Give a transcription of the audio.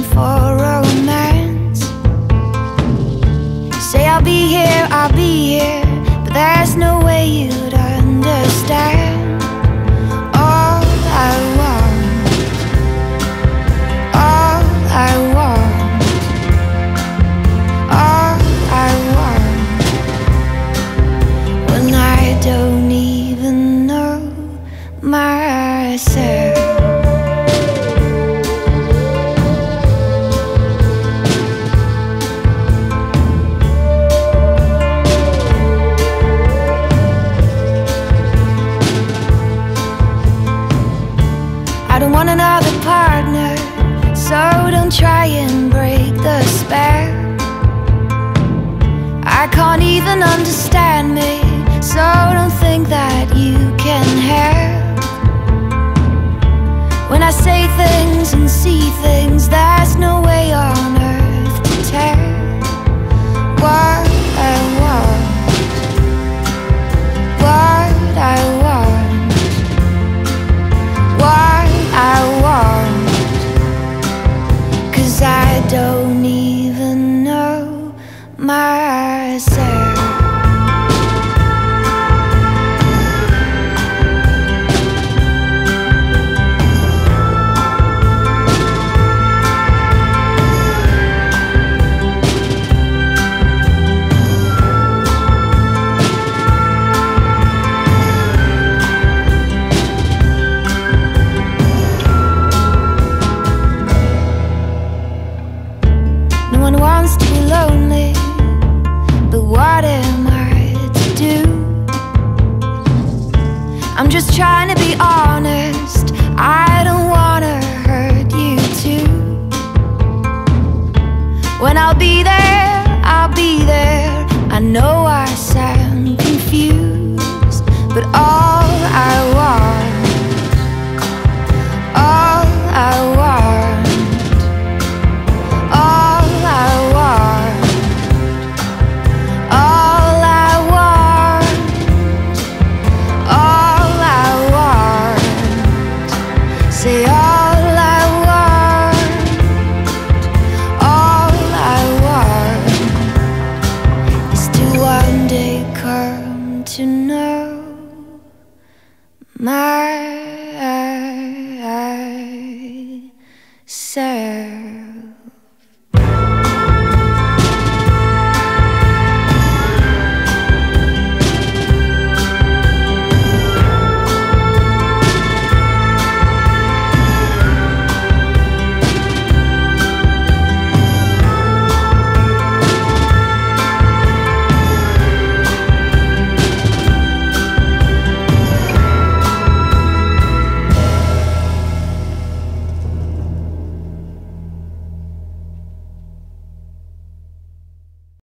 for romance. Say I'll be here, but there's no way you'd understand. All I want, all I want, all I want, when I don't even know myself. I don't want another partner, so don't try and break the spell. I can't even understand me, so don't think that you can help. When I say things and see things, there's no way on earth to tell what I want, what I want, what I want, 'cause I don't even know myself. No one wants to be lonely, but what am I to do? I'm just trying to be honest, I don't wanna hurt you too. When I'll be there, I know I sound confused, but all I want, all I want, all I want, all I want, all I want, say all I want, all I want, is to one day come to know my